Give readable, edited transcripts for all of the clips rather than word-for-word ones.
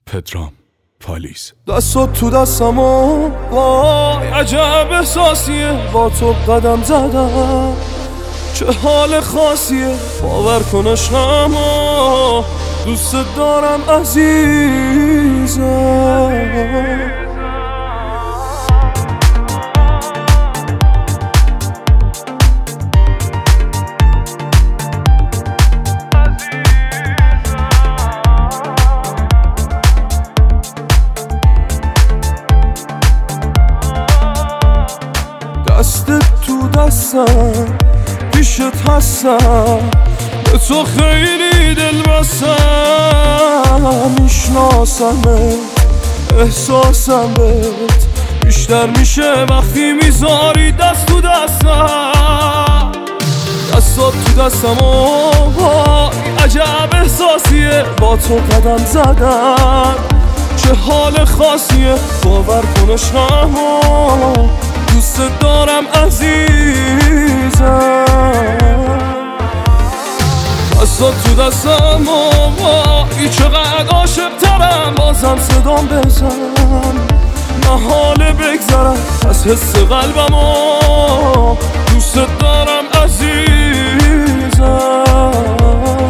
پدرام پالیز. دستات تو دستمو وای عجب احساسیه، با تو قدم زدم چه حال خاصیه، باور کن عشقمو دوست دارم عزیزم. دستت تو دستم پیشت هستم، به تو خیلی دل بستم، میشناسمت احساسم بهت بیشتر میشه وقتی میذاری دست تو دستم. دستات تو دستم وای عجب احساسیه، با تو قدم زدم چه حال خاصیه، باور کن عشقمو دوست دارم عزیزم. دستات تو دستم وای چقدر عاشق ترم، بازم صدام بزن محاله بگذرم از حس قلبمو دوست دارم عزیزم.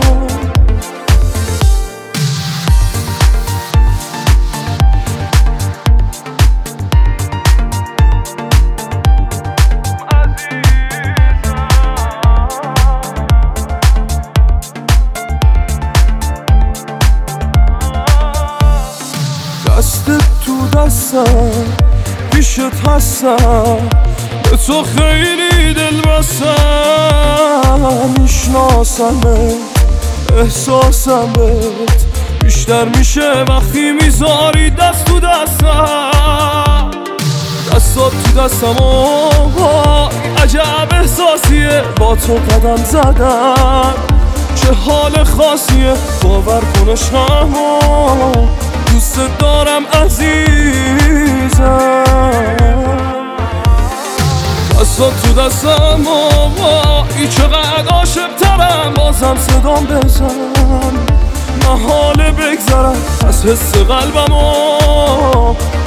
دستت تو دستم پیشت هستم، به تو خیلی دل بستم، میشناسمت احساسم بهت بیشتر میشه وقتی میذاری دست تو دستم. دستات تو دستم وای عجب احساسیه، با تو قدم زدم چه حال خاصیه، باور کن عشقمو دوست دارم عزیزم. دستات تو دستم وای چقدر عاشق ترم، بازم صدام بزن محاله بگذرم از حس قلبمو